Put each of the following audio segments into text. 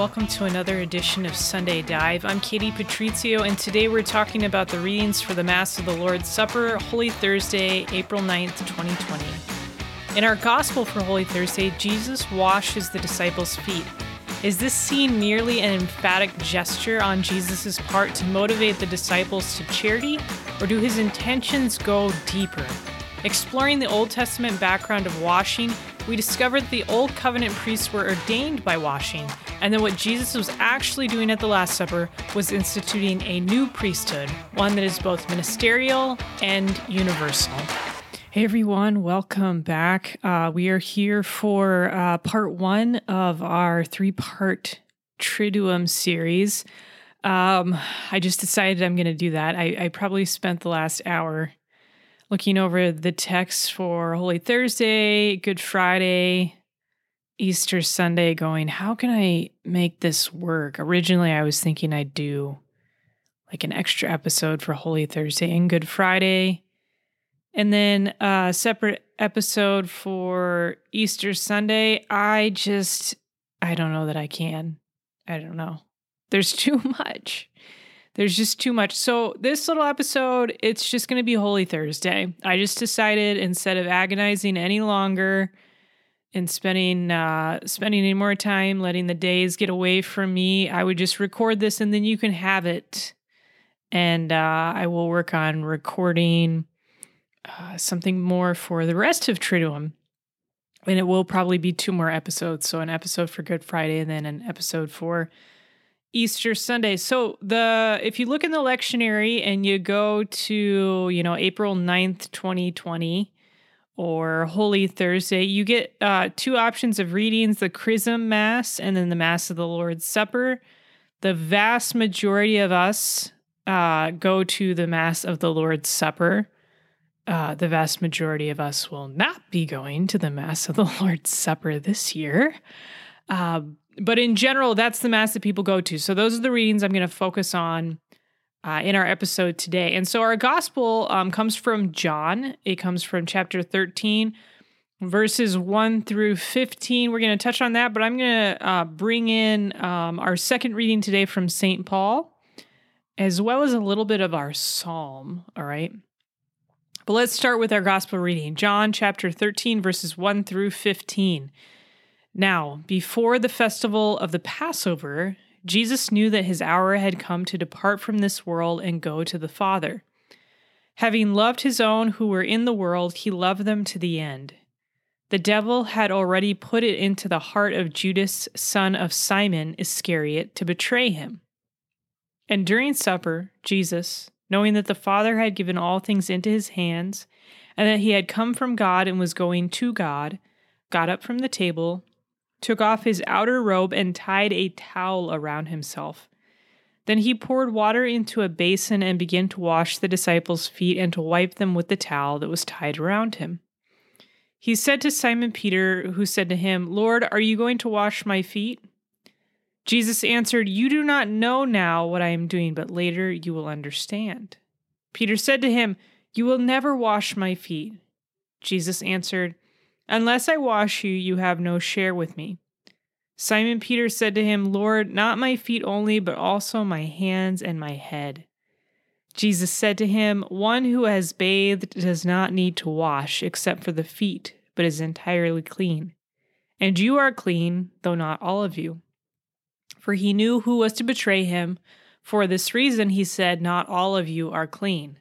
welcome to another edition of Sunday Dive. I'm Katie Patrizio, and today we're talking about the readings for the Mass of the Lord's Supper, Holy Thursday, April 9th, 2020. In our Gospel for Holy Thursday, Jesus washes the disciples' feet. Is this scene merely an emphatic gesture on Jesus' part to motivate the disciples to charity, or do his intentions go deeper? Exploring the Old Testament background of washing, we discovered that the Old Covenant priests were ordained by washing, and that what Jesus was actually doing at the Last Supper was instituting a new priesthood, one that is both ministerial and universal. Hey everyone, welcome back. We are here for part one of our three-part Triduum series. I just decided I'm going to do that. I probably spent the last hour looking over the text for Holy Thursday, Good Friday, Easter Sunday, going, how can I make this work? Originally, I was thinking I'd do like an extra episode for Holy Thursday and Good Friday, and then a separate episode for Easter Sunday. I don't know that I can. I don't know. There's too much. There's just too much. So this little episode, it's just going to be Holy Thursday. I just decided instead of agonizing any longer and spending any more time letting the days get away from me, I would just record this and then you can have it. And I will work on recording something more for the rest of Triduum. And it will probably be 2 more episodes. So an episode for Good Friday and then an episode for Easter Sunday. So if you look in the lectionary and you go to, April 9th, 2020 or Holy Thursday, you get 2 options of readings, the Chrism Mass and then the Mass of the Lord's Supper. The vast majority of us go to the Mass of the Lord's Supper. The vast majority of us will not be going to the Mass of the Lord's Supper this year. But in general, that's the Mass that people go to. So those are the readings I'm going to focus on in our episode today. And so our gospel comes from John. It comes from chapter 13, verses 1 through 15. We're going to touch on that, but I'm going to bring in our second reading today from St. Paul, as well as a little bit of our psalm, all right? But let's start with our gospel reading. John chapter 13, verses 1 through 15. Now, before the festival of the Passover, Jesus knew that his hour had come to depart from this world and go to the Father. Having loved his own who were in the world, he loved them to the end. The devil had already put it into the heart of Judas, son of Simon Iscariot, to betray him. And during supper, Jesus, knowing that the Father had given all things into his hands, and that he had come from God and was going to God, got up from the table, took off his outer robe, and tied a towel around himself. Then he poured water into a basin and began to wash the disciples' feet and to wipe them with the towel that was tied around him. He said to Simon Peter, who said to him, "Lord, are you going to wash my feet?" Jesus answered, "You do not know now what I am doing, but later you will understand." Peter said to him, "You will never wash my feet." Jesus answered, "Unless I wash you, you have no share with me." Simon Peter said to him, "Lord, not my feet only, but also my hands and my head." Jesus said to him, "One who has bathed does not need to wash except for the feet, but is entirely clean. And you are clean, though not all of you." For he knew who was to betray him. For this reason he said, "Not all of you are clean."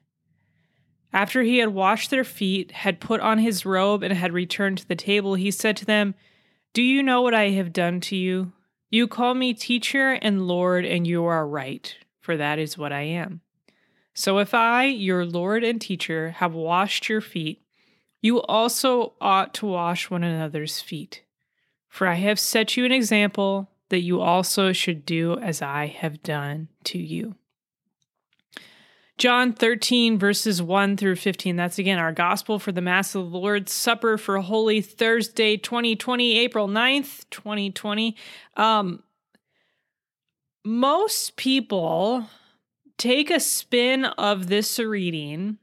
After he had washed their feet, had put on his robe, and had returned to the table, he said to them, "Do you know what I have done to you? You call me teacher and Lord, and you are right, for that is what I am. So if I, your Lord and teacher, have washed your feet, you also ought to wash one another's feet. For I have set you an example that you also should do as I have done to you." John 13, verses 1 through 15. That's again our gospel for the Mass of the Lord's Supper for Holy Thursday, 2020, April 9th, 2020. Most people take a spin of this reading,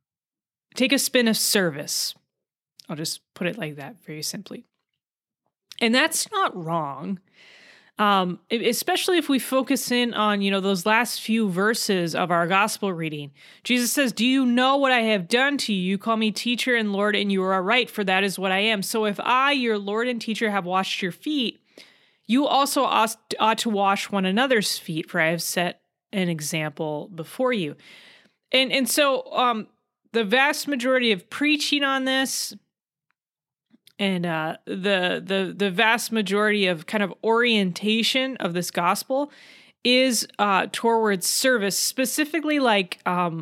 take a spin of service. I'll just put it like that very simply. And that's not wrong. Especially if we focus in on, those last few verses of our gospel reading. Jesus says, "Do you know what I have done to you? You call me teacher and Lord, and you are right, for that is what I am. So if I, your Lord and teacher, have washed your feet, you also ought to wash one another's feet, for I have set an example before you." And so the vast majority of preaching on this, and the vast majority of kind of orientation of this gospel is towards service, specifically like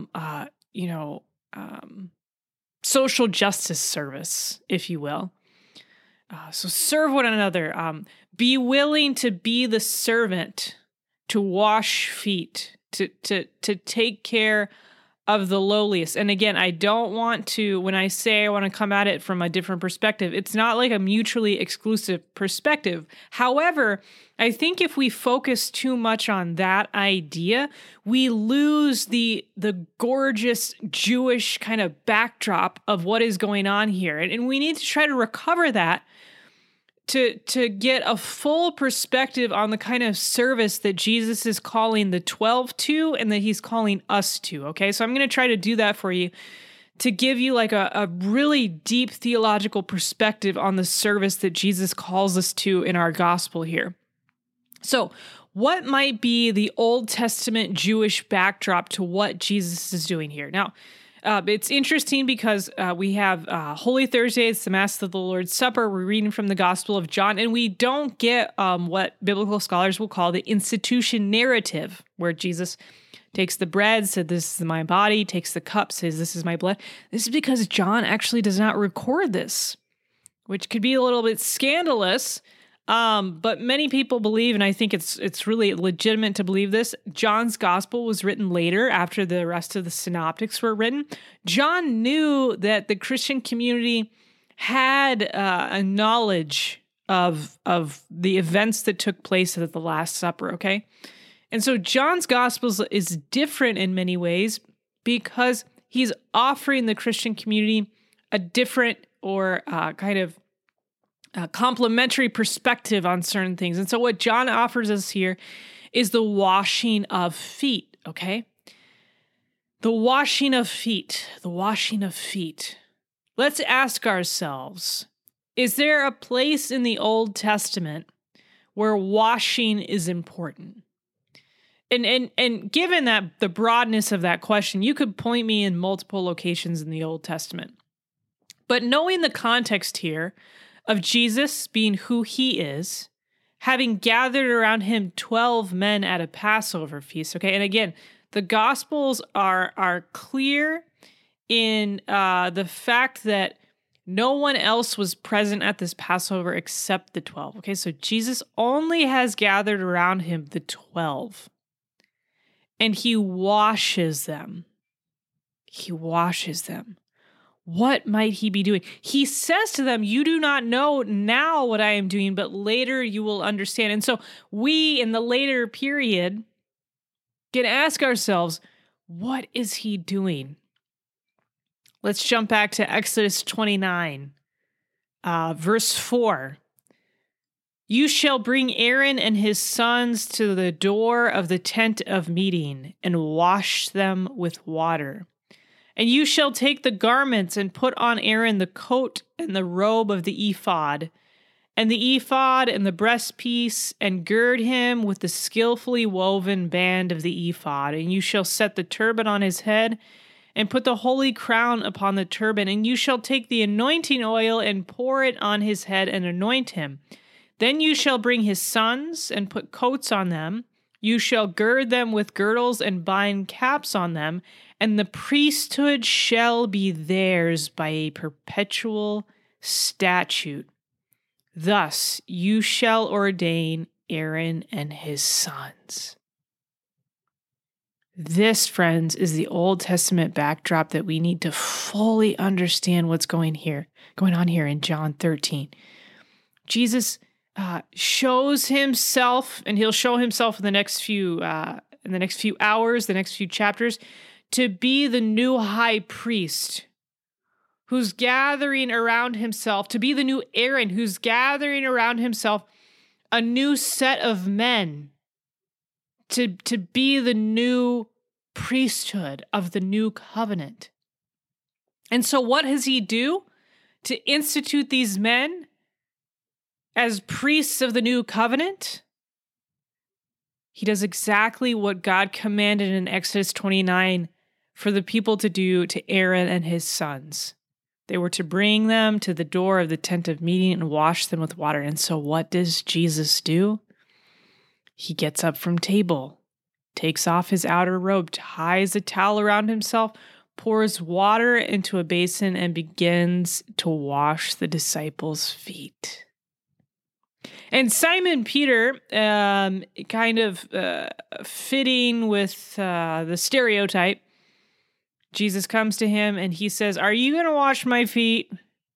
social justice service, if you will. So serve one another. Be willing to be the servant, to wash feet, to take care of the lowliest. And again, I don't want to, when I say I want to come at it from a different perspective, it's not like a mutually exclusive perspective. However, I think if we focus too much on that idea, we lose the gorgeous Jewish kind of backdrop of what is going on here. And we need to try to recover that to get a full perspective on the kind of service that Jesus is calling the 12 to and that he's calling us to, okay? So I'm going to try to do that for you to give you like a really deep theological perspective on the service that Jesus calls us to in our gospel here. So what might be the Old Testament Jewish backdrop to what Jesus is doing here? Now, it's interesting because we have Holy Thursday, it's the Mass of the Lord's Supper. We're reading from the Gospel of John, and we don't get what biblical scholars will call the institution narrative, where Jesus takes the bread, said, "This is my body," takes the cup, says, "This is my blood." This is because John actually does not record this, which could be a little bit scandalous. But many people believe, and I think it's really legitimate to believe this, John's gospel was written later after the rest of the synoptics were written. John knew that the Christian community had a knowledge of the events that took place at the Last Supper, okay? And so John's gospel is different in many ways because he's offering the Christian community a different or kind of complementary perspective on certain things. And so what John offers us here is the washing of feet, okay? The washing of feet, the washing of feet. Let's ask ourselves, is there a place in the Old Testament where washing is important? And given that the broadness of that question, you could point me in multiple locations in the Old Testament. But knowing the context here of Jesus being who he is, having gathered around him 12 men at a Passover feast, okay? And again, the Gospels are clear in the fact that no one else was present at this Passover except the 12, okay? So Jesus only has gathered around him the 12, and he washes them. He washes them. What might he be doing? He says to them, "You do not know now what I am doing, but later you will understand." And so we, in the later period, can ask ourselves, what is he doing? Let's jump back to Exodus 29, verse 4. "You shall bring Aaron and his sons to the door of the tent of meeting and wash them with water. And you shall take the garments and put on Aaron the coat and the robe of the ephod, and the ephod and the breastpiece, and gird him with the skillfully woven band of the ephod. And you shall set the turban on his head, and put the holy crown upon the turban. And you shall take the anointing oil and pour it on his head and anoint him. Then you shall bring his sons and put coats on them. You shall gird them with girdles and bind caps on them, and the priesthood shall be theirs by a perpetual statute. Thus you shall ordain Aaron and his sons." This, friends, is the Old Testament backdrop that we need to fully understand what's going on here in John 13. Jesus shows himself, and he'll show himself in the next few hours, the next few chapters, to be the new high priest who's gathering around himself, to be the new Aaron, who's gathering around himself a new set of men to be the new priesthood of the new covenant. And so what does he do to institute these men as priests of the new covenant? He does exactly what God commanded in Exodus 29 for the people to do to Aaron and his sons. They were to bring them to the door of the tent of meeting and wash them with water. And so what does Jesus do? He gets up from table, takes off his outer robe, ties a towel around himself, pours water into a basin, and begins to wash the disciples' feet. And Simon Peter, kind of fitting with the stereotype, Jesus comes to him and he says, "Are you going to wash my feet?"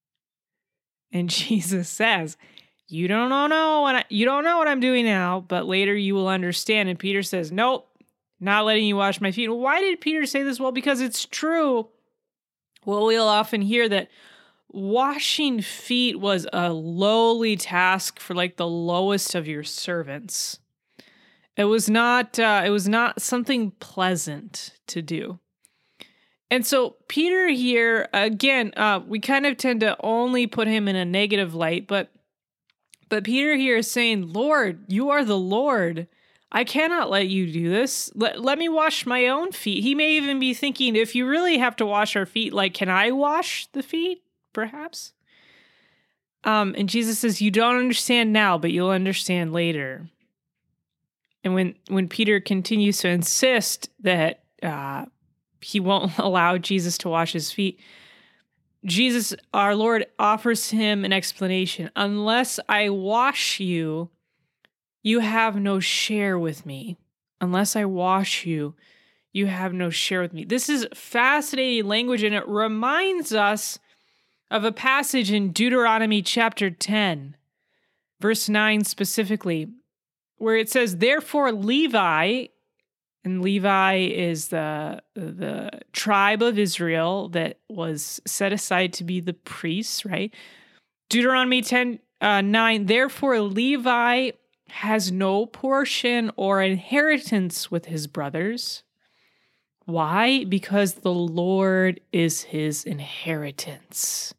And Jesus says, you don't know what I'm doing now, but later you will understand. And Peter says, "Nope, not letting you wash my feet." Why did Peter say this? Well, because it's true. Well, we'll often hear that washing feet was a lowly task for like the lowest of your servants. It was not something pleasant to do. And so Peter here, again, we kind of tend to only put him in a negative light, but Peter here is saying, "Lord, you are the Lord. I cannot let you do this. Let me wash my own feet." He may even be thinking, if you really have to wash our feet, like, can I wash the feet, perhaps? And Jesus says, "You don't understand now, but you'll understand later." And when Peter continues to insist that he won't allow Jesus to wash his feet, Jesus, our Lord, offers him an explanation. "Unless I wash you, you have no share with me. Unless I wash you, you have no share with me." This is fascinating language, and it reminds us of a passage in Deuteronomy chapter 10, verse 9 specifically, where it says, "Therefore Levi," and Levi is the tribe of Israel that was set aside to be the priests, right? Deuteronomy 10:9, "Therefore Levi has no portion or inheritance with his brothers." Why? Because the Lord is his inheritance.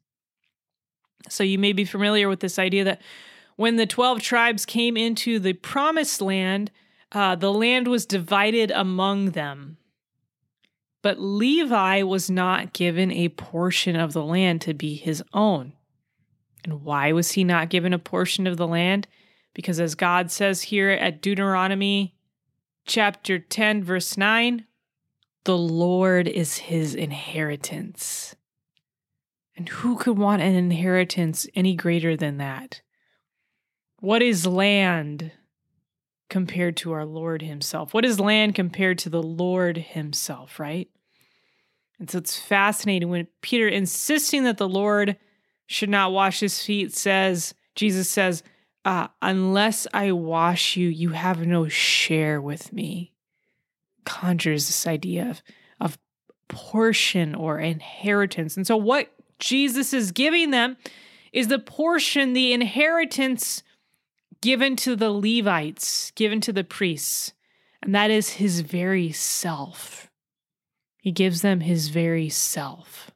So you may be familiar with this idea that when the 12 tribes came into the promised land, the land was divided among them. But Levi was not given a portion of the land to be his own. And why was he not given a portion of the land? Because as God says here at Deuteronomy chapter 10, verse 9, the Lord is his inheritance. And who could want an inheritance any greater than that? What is land compared to our Lord himself? What is land compared to the Lord himself, right? And so it's fascinating when Peter, insisting that the Lord should not wash his feet, Jesus says, "Unless I wash you, you have no share with me." Conjures this idea of portion or inheritance. And so what Jesus is giving them is the portion, the inheritance given to the Levites, given to the priests, and that is his very self. He gives them his very self.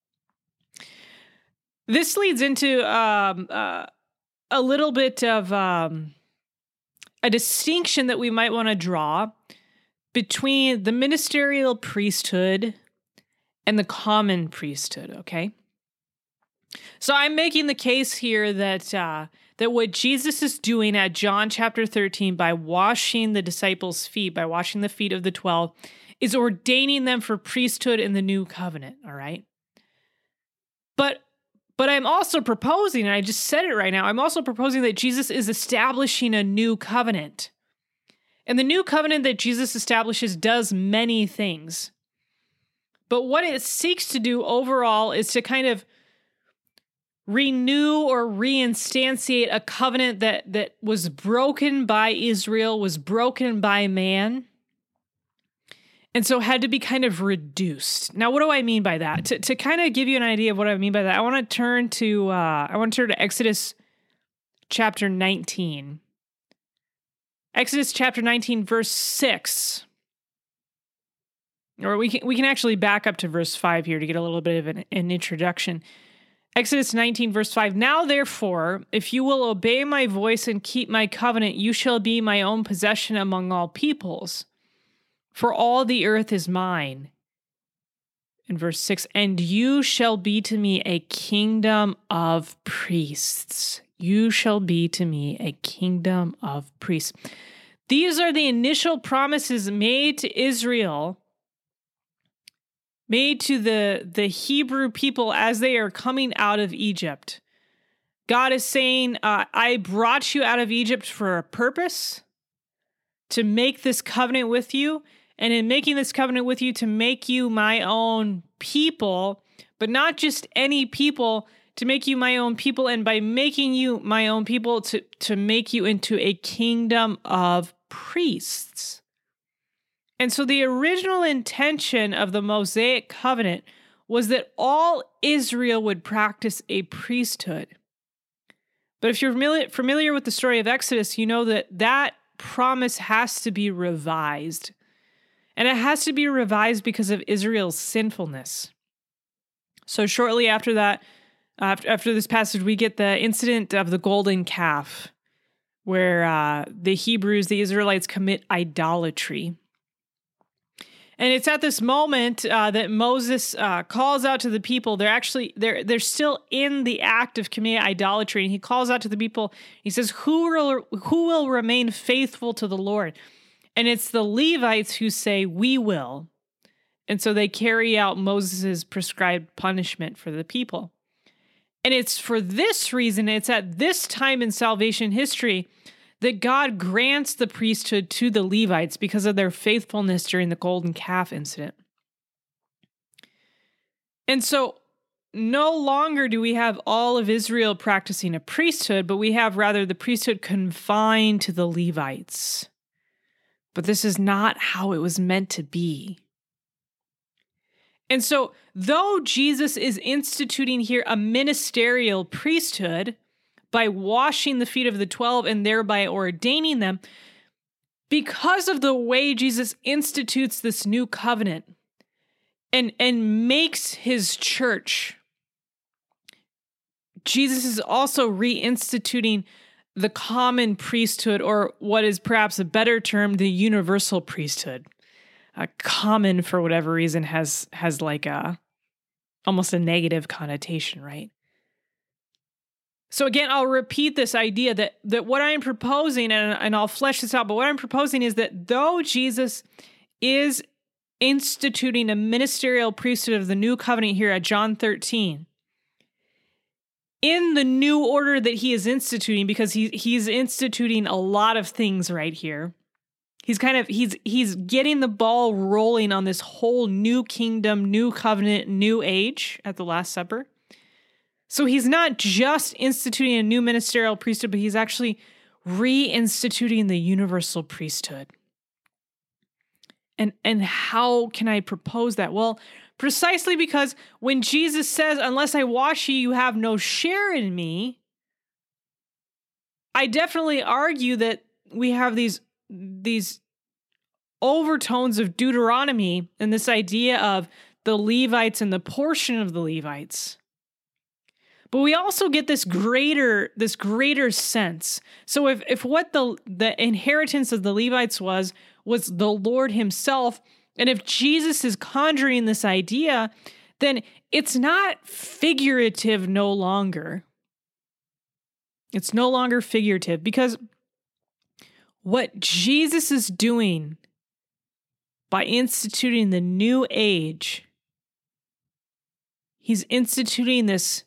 This leads into a little bit of a distinction that we might want to draw between the ministerial priesthood and the common priesthood, okay? So I'm making the case here that what Jesus is doing at John chapter 13 by washing the disciples' feet, by washing the feet of the 12, is ordaining them for priesthood in the new covenant, all right? But I'm also proposing, and I just said it right now, I'm also proposing that Jesus is establishing a new covenant. And the new covenant that Jesus establishes does many things. But what it seeks to do overall is to kind of renew or reinstantiate a covenant that was broken by Israel, was broken by man. and so had to be kind of reduced. Now, what do I mean by that? To kind of give you an idea of what I mean by that, I want to turn to Exodus chapter 19. Exodus chapter 19, verse 6. Or we can actually back up to verse 5 here to get a little bit of an introduction. Exodus 19, verse 5. Now, therefore, if you will obey my voice and keep my covenant, you shall be my own possession among all peoples. For all the earth is mine. In verse 6, and you shall be to me a kingdom of priests. You shall be to me a kingdom of priests. These are the initial promises made to Israel, made to the Hebrew people as they are coming out of Egypt. God is saying, I brought you out of Egypt for a purpose, to make this covenant with you. And in making this covenant with you, to make you my own people, but not just any people, to make you my own people. And by making you my own people, to make you into a kingdom of priests. And so the original intention of the Mosaic covenant was that all Israel would practice a priesthood. But if you're familiar with the story of Exodus, you know that promise has to be revised. And it has to be revised because of Israel's sinfulness. So shortly after that, after this passage, we get the incident of the golden calf, where the Israelites commit idolatry. And it's at this moment that Moses calls out to the people. They're still in the act of committing idolatry, and he calls out to the people. He says, "Who will remain faithful to the Lord?" And it's the Levites who say, "We will." And so they carry out Moses' prescribed punishment for the people. And it's for this reason, it's at this time in salvation history that God grants the priesthood to the Levites because of their faithfulness during the golden calf incident. And so no longer do we have all of Israel practicing a priesthood, but we have rather the priesthood confined to the Levites. But this is not how it was meant to be. And so, though Jesus is instituting here a ministerial priesthood by washing the feet of the 12 and thereby ordaining them, because of the way Jesus institutes this new covenant and makes his church, Jesus is also reinstituting the common priesthood, or what is perhaps a better term, the universal priesthood. Common, for whatever reason, has like almost a negative connotation, right? So again, I'll repeat this idea that what I'm proposing, and I'll flesh this out, but what I'm proposing is that though Jesus is instituting a ministerial priesthood of the new covenant here at John 13, in the new order that he is instituting, because he's instituting a lot of things right here. He's getting the ball rolling on this whole new kingdom, new covenant, new age at the Last Supper. So he's not just instituting a new ministerial priesthood, but he's actually reinstituting the universal priesthood. And how can I propose that? Well, precisely because when Jesus says, "Unless I wash you, you have no share in me," I definitely argue that we have these overtones of Deuteronomy and this idea of the Levites and the portion of the Levites. But we also get this greater sense. So if what the inheritance of the Levites was the Lord himself, and if Jesus is conjuring this idea, then it's not figurative no longer. It's no longer figurative, because what Jesus is doing by instituting the new age, he's instituting this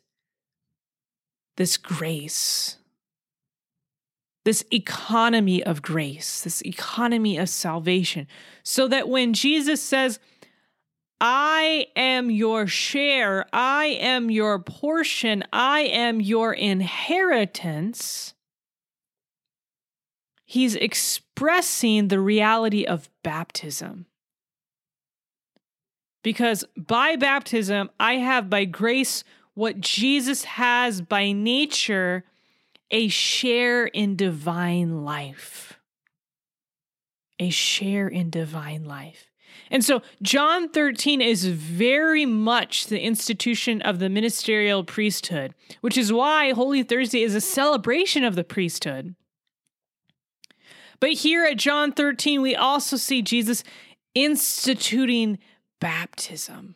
grace, this economy of grace, this economy of salvation, so that when Jesus says, "I am your share, I am your portion, I am your inheritance," he's expressing the reality of baptism. Because by baptism, I have by grace what Jesus has by nature, a share in divine life. A share in divine life. And so John 13 is very much the institution of the ministerial priesthood, which is why Holy Thursday is a celebration of the priesthood. But here at John 13, we also see Jesus instituting baptism,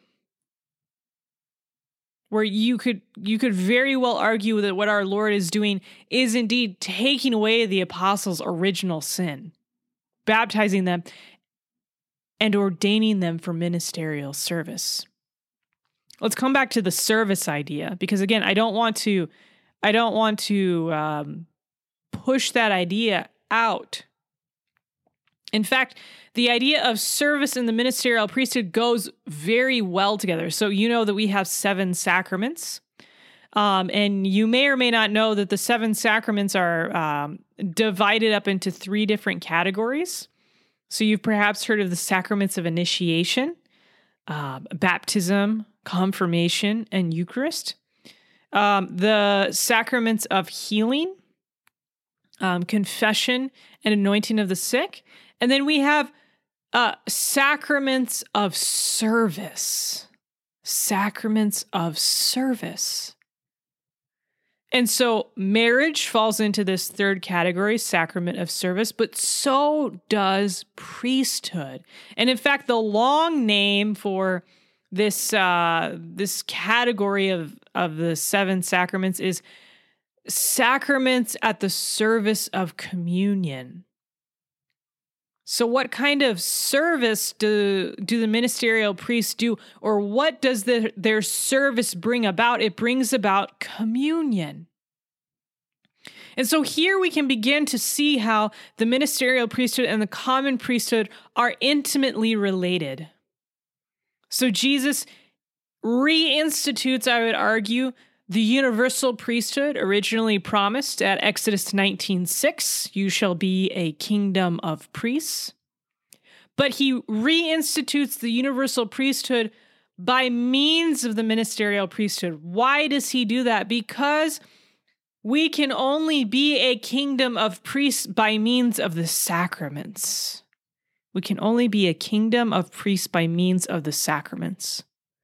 where you could very well argue that what our Lord is doing is indeed taking away the apostles' original sin, baptizing them and ordaining them for ministerial service. Let's come back to the service idea, because again, I don't want to push that idea out. In fact, the idea of service in the ministerial priesthood goes very well together. So you know that we have 7 sacraments, and you may or may not know that the 7 sacraments are divided up into 3 different categories. So you've perhaps heard of the sacraments of initiation, baptism, confirmation, and Eucharist. The sacraments of healing, confession, and anointing of the sick. And then we have sacraments of service. Sacraments of service. And so marriage falls into this 3rd category, sacrament of service, but so does priesthood. And in fact, the long name for this category of the 7 sacraments is sacraments at the service of communion. So what kind of service do the ministerial priests do, or what does their service bring about? It brings about communion. And so here we can begin to see how the ministerial priesthood and the common priesthood are intimately related. So Jesus reinstitutes, I would argue, the universal priesthood originally promised at Exodus 19:6, you shall be a kingdom of priests. But he reinstitutes the universal priesthood by means of the ministerial priesthood. Why does he do that? Because we can only be a kingdom of priests by means of the sacraments. We can only be a kingdom of priests by means of the sacraments.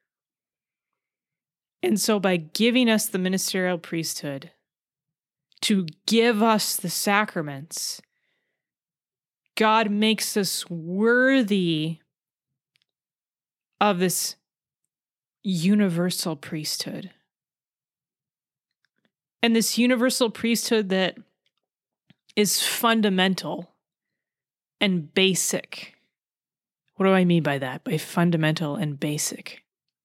And so by giving us the ministerial priesthood to give us the sacraments, God makes us worthy of this universal priesthood. And this universal priesthood that is fundamental and basic. What do I mean by that? By fundamental and basic?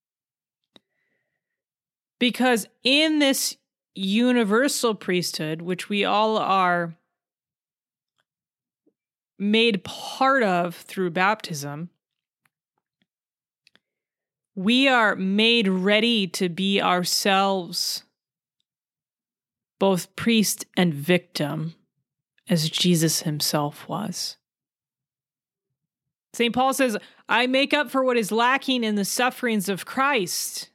Because in this universal priesthood, which we all are made part of through baptism, we are made ready to be ourselves both priest and victim, as Jesus himself was. St. Paul says, I make up for what is lacking in the sufferings of Christ.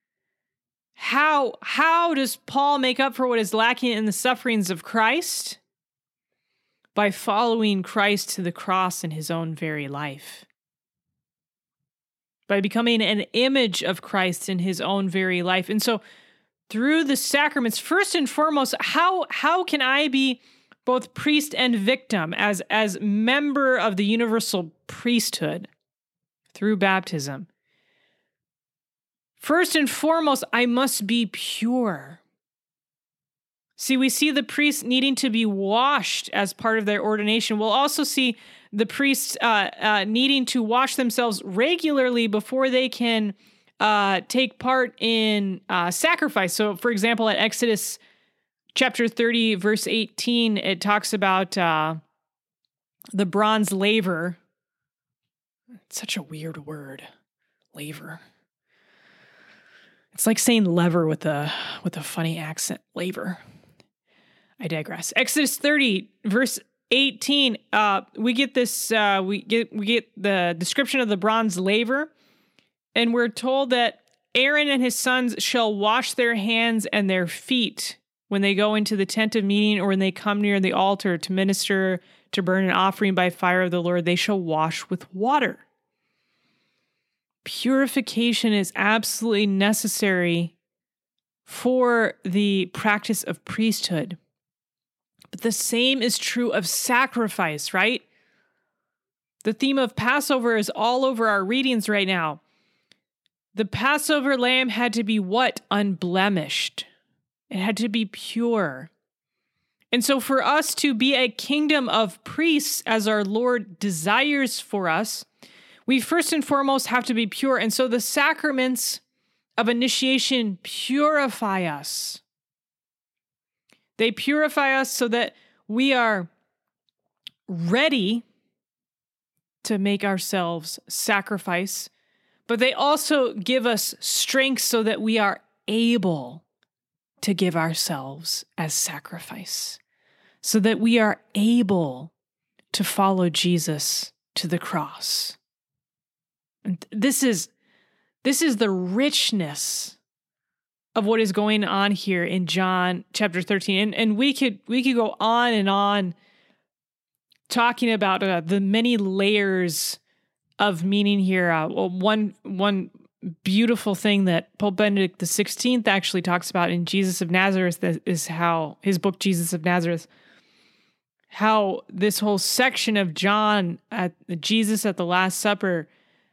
How does Paul make up for what is lacking in the sufferings of Christ? By following Christ to the cross in his own very life. By becoming an image of Christ in his own very life. And so through the sacraments, first and foremost, how can I be both priest and victim as member of the universal priesthood through baptism? First and foremost, I must be pure. See, we see the priests needing to be washed as part of their ordination. We'll also see the priests needing to wash themselves regularly before they can take part in sacrifice. So, for example, at Exodus chapter 30, verse 18, it talks about the bronze laver. It's such a weird word, laver. It's like saying lever with a funny accent, laver. I digress. Exodus 30, verse 18, we get this. We get the description of the bronze laver, And we're told that Aaron and his sons shall wash their hands and their feet when they go into the tent of meeting or when they come near the altar to minister, to burn an offering by fire of the Lord. They shall wash with water. Purification is absolutely necessary for the practice of priesthood. But the same is true of sacrifice, right? The theme of Passover is all over our readings right now. The Passover lamb had to be what? Unblemished. It had to be pure. And so for us to be a kingdom of priests as our Lord desires for us, we first and foremost have to be pure. And so the sacraments of initiation purify us. They purify us so that we are ready to make ourselves sacrifice, but they also give us strength so that we are able to give ourselves as sacrifice, so that we are able to follow Jesus to the cross. And this is the richness of what is going on here in John chapter 13. And we could go on and on talking about the many layers of meaning here. One beautiful thing that Pope Benedict XVI actually talks about in Jesus of Nazareth is how his book, Jesus of Nazareth, how this whole section of John at Jesus at the Last Supper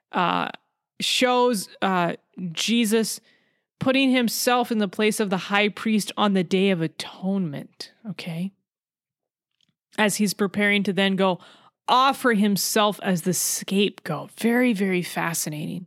shows Jesus putting himself in the place of the high priest on the Day of Atonement, okay? As he's preparing to then go offer himself as the scapegoat. Very, very fascinating.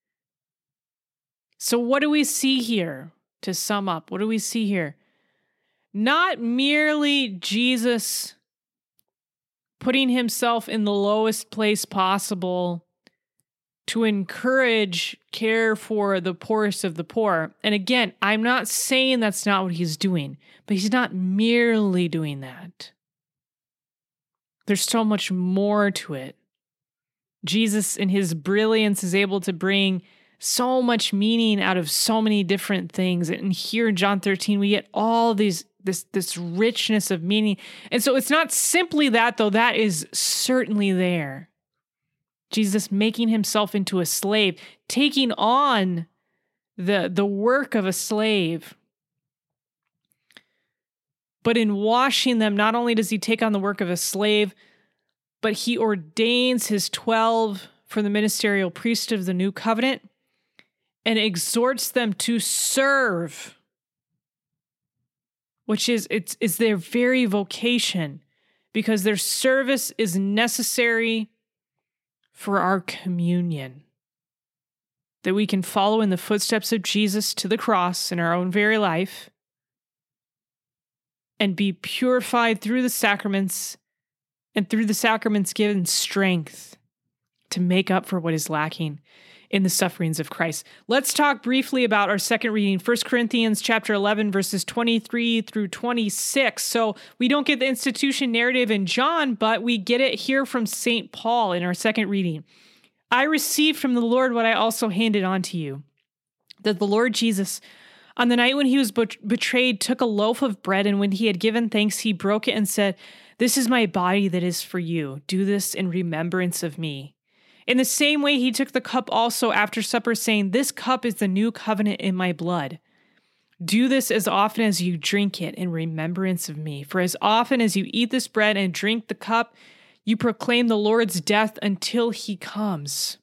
So what do we see here? To sum up, what do we see here? Not merely Jesus putting himself in the lowest place possible to encourage care for the poorest of the poor. And again, I'm not saying that's not what he's doing, but he's not merely doing that. There's so much more to it. Jesus, in his brilliance, is able to bring so much meaning out of so many different things. And here in John 13, we get all this richness of meaning. And so it's not simply that, though that is certainly there. Jesus making himself into a slave, taking on the work of a slave. But in washing them, not only does he take on the work of a slave, but he ordains his 12 for the ministerial priesthood of the new covenant and exhorts them to serve, which is their very vocation, because their service is necessary for our communion, that we can follow in the footsteps of Jesus to the cross in our own very life and be purified through the sacraments, and through the sacraments given strength to make up for what is lacking in the sufferings of Christ. Let's talk briefly about our second reading, 1 Corinthians chapter 11, verses 23 through 26. So we don't get the institution narrative in John, but we get it here from St. Paul in our second reading. I received from the Lord what I also handed on to you, that the Lord Jesus, on the night when he was betrayed, took a loaf of bread, and when he had given thanks, he broke it and said, "This is my body that is for you. Do this in remembrance of me." In the same way, he took the cup also after supper, saying, "This cup is the new covenant in my blood. Do this as often as you drink it in remembrance of me. For as often as you eat this bread and drink the cup, you proclaim the Lord's death until he comes."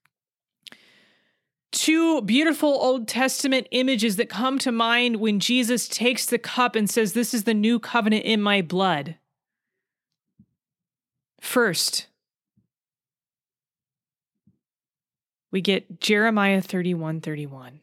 Two beautiful Old Testament images that come to mind when Jesus takes the cup and says, "This is the new covenant in my blood." First, we get Jeremiah 31:31.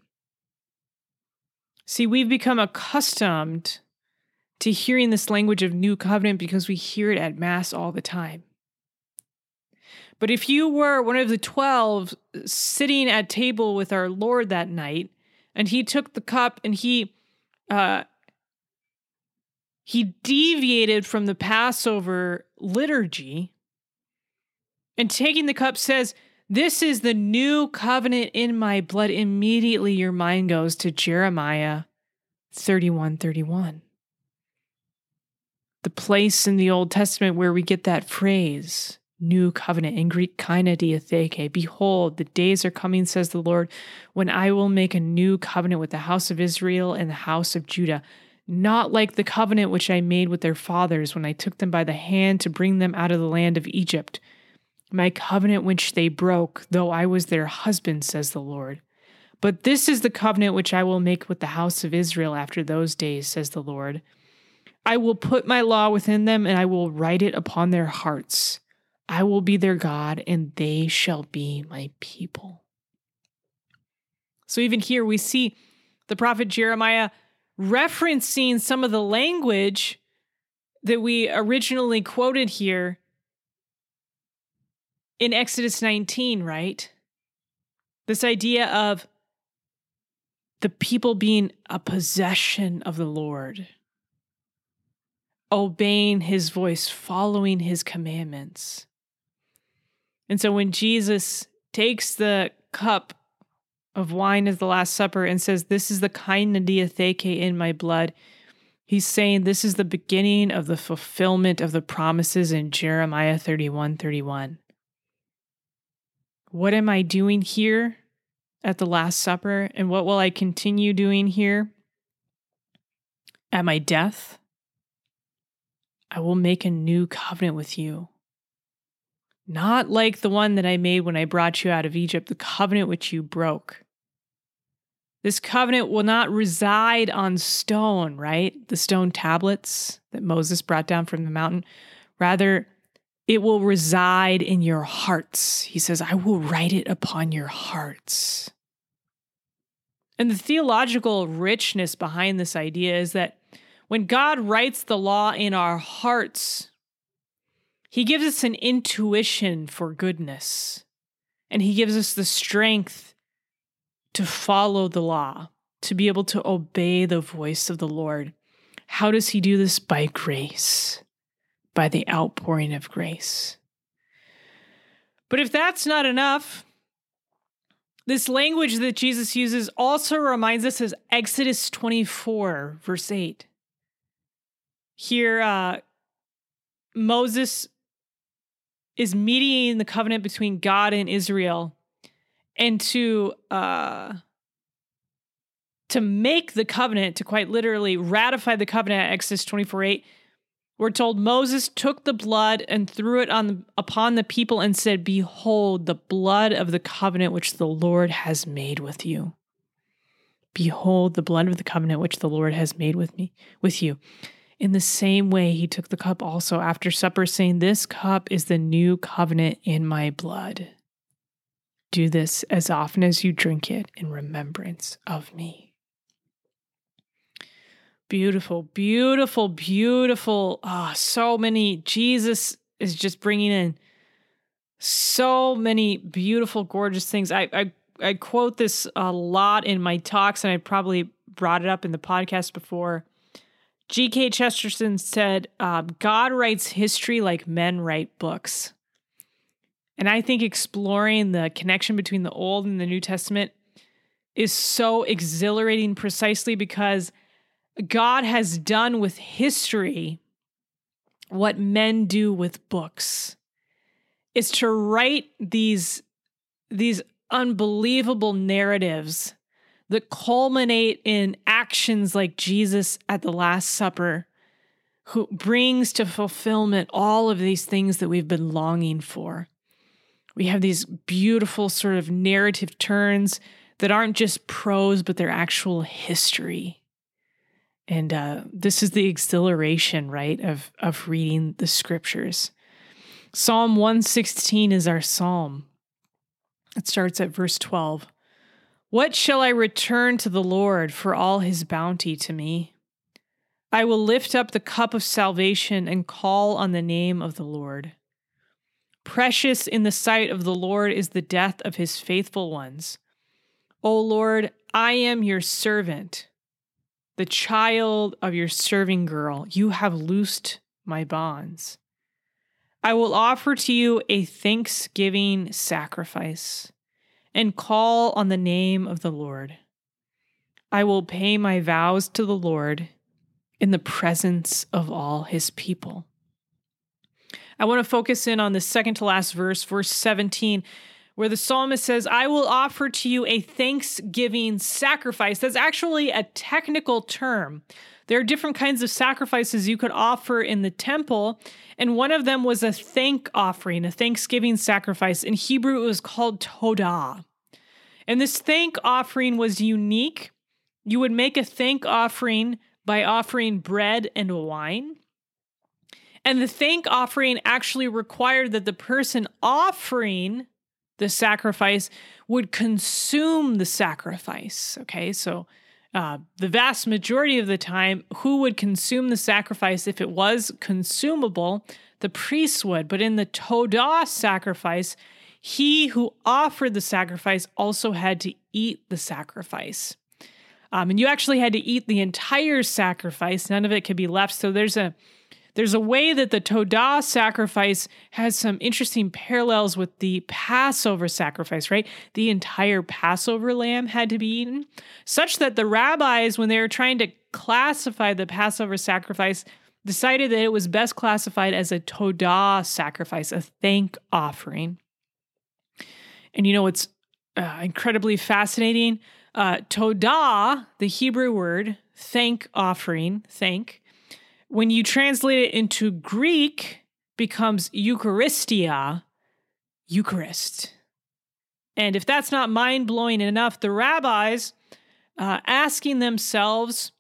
See, we've become accustomed to hearing this language of new covenant because we hear it at Mass all the time. But if you were one of the 12 sitting at table with our Lord that night, and he took the cup and he deviated from the Passover liturgy, and taking the cup says, This is the new covenant in my blood. Immediately your mind goes to Jeremiah 31:31. The place in the Old Testament where we get that phrase, new covenant, in Greek, kaina diatheke. Behold, the days are coming, says the Lord, when I will make a new covenant with the house of Israel and the house of Judah, not like the covenant which I made with their fathers when I took them by the hand to bring them out of the land of Egypt. My covenant which they broke, though I was their husband, says the Lord. But this is the covenant which I will make with the house of Israel after those days, says the Lord. I will put my law within them, and I will write it upon their hearts. I will be their God, and they shall be my people. So even here we see the prophet Jeremiah referencing some of the language that we originally quoted here in Exodus 19, right? This idea of the people being a possession of the Lord, obeying his voice, following his commandments. And so when Jesus takes the cup of wine at the Last Supper and says, this is the kaina diatheke in my blood, he's saying this is the beginning of the fulfillment of the promises in Jeremiah 31:31. What am I doing here at the Last Supper? And what will I continue doing here at my death? I will make a new covenant with you. Not like the one that I made when I brought you out of Egypt, the covenant which you broke. This covenant will not reside on stone, right? The stone tablets that Moses brought down from the mountain. Rather, it will reside in your hearts. He says, I will write it upon your hearts. And the theological richness behind this idea is that when God writes the law in our hearts, he gives us an intuition for goodness, and he gives us the strength to follow the law, to be able to obey the voice of the Lord. How does he do this? By grace, by the outpouring of grace. But if that's not enough, this language that Jesus uses also reminds us of Exodus 24, verse 8. Here, Moses is mediating the covenant between God and Israel, and to make the covenant, to quite literally ratify the covenant at Exodus 24:8, we're told Moses took the blood and threw it upon the people and said, behold, the blood of the covenant which the Lord has made with you. Behold, the blood of the covenant which the Lord has made with you. In the same way, he took the cup also after supper, saying, this cup is the new covenant in my blood. Do this as often as you drink it in remembrance of me. Beautiful, beautiful, beautiful. So many. Jesus is just bringing in so many beautiful, gorgeous things. I quote this a lot in my talks, and I probably brought it up in the podcast before. G.K. Chesterton said, God writes history like men write books. And I think exploring the connection between the Old and the New Testament is so exhilarating precisely because God has done with history what men do with books. It's to write these unbelievable narratives that culminate in actions like Jesus at the Last Supper, who brings to fulfillment all of these things that we've been longing for. We have these beautiful sort of narrative turns that aren't just prose, but they're actual history. And this is the exhilaration, right, of reading the scriptures. Psalm 116 is our psalm. It starts at verse 12. What shall I return to the Lord for all his bounty to me? I will lift up the cup of salvation and call on the name of the Lord. Precious in the sight of the Lord is the death of his faithful ones. O Lord, I am your servant, the child of your serving girl. You have loosed my bonds. I will offer to you a thanksgiving sacrifice and call on the name of the Lord. I will pay my vows to the Lord in the presence of all his people. I want to focus in on the second to last verse, verse 17, where the psalmist says, I will offer to you a thanksgiving sacrifice. That's actually a technical term. There are different kinds of sacrifices you could offer in the temple, and one of them was a thank offering, a thanksgiving sacrifice. In Hebrew, it was called todah. And this thank offering was unique. You would make a thank offering by offering bread and wine. And the thank offering actually required that the person offering the sacrifice would consume the sacrifice. Okay, so the vast majority of the time, who would consume the sacrifice if it was consumable? The priest would. But in the todah sacrifice, he who offered the sacrifice also had to eat the sacrifice. And you actually had to eat the entire sacrifice. None of it could be left. So there's a way that the todah sacrifice has some interesting parallels with the Passover sacrifice, right? The entire Passover lamb had to be eaten, such that the rabbis, when they were trying to classify the Passover sacrifice, decided that it was best classified as a todah sacrifice, a thank offering. And you know what's incredibly fascinating? Todah, the Hebrew word, thank offering, thank, when you translate it into Greek, becomes Eucharistia, Eucharist. And if that's not mind-blowing enough, the rabbis asking themselves,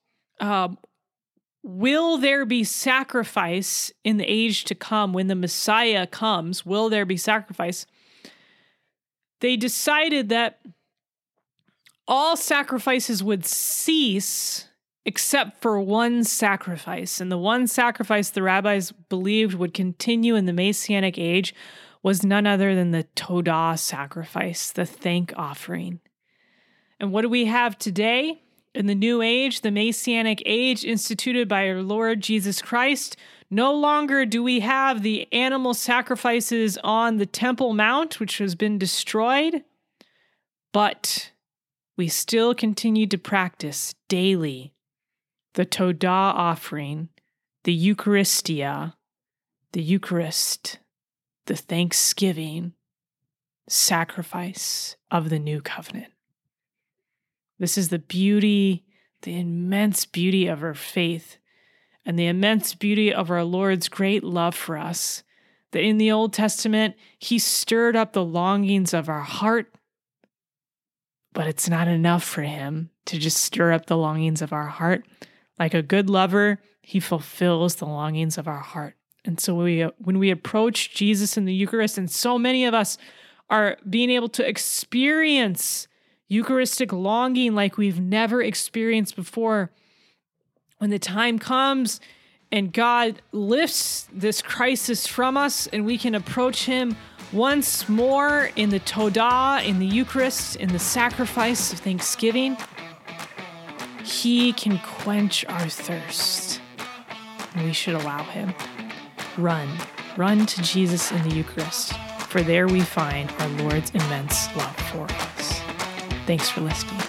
will there be sacrifice in the age to come when the Messiah comes? Will there be sacrifice? They decided that all sacrifices would cease except for one sacrifice. And the one sacrifice the rabbis believed would continue in the Messianic age was none other than the todah sacrifice, the thank offering. And what do we have today in the new age, the Messianic age instituted by our Lord Jesus Christ? No longer do we have the animal sacrifices on the Temple Mount, which has been destroyed, but we still continue to practice daily the todah offering, the Eucharistia, the Eucharist, the thanksgiving sacrifice of the new covenant. This is the beauty, the immense beauty of our faith and the immense beauty of our Lord's great love for us, that in the Old Testament, he stirred up the longings of our heart, but it's not enough for him to just stir up the longings of our heart. Like a good lover, he fulfills the longings of our heart. And so when we approach Jesus in the Eucharist, and so many of us are being able to experience Eucharistic longing like we've never experienced before, when the time comes and God lifts this crisis from us and we can approach him once more in the todah, in the Eucharist, in the sacrifice of thanksgiving, he can quench our thirst. And we should allow him. Run to Jesus in the Eucharist, for there we find our Lord's immense love for us. Thanks for listening.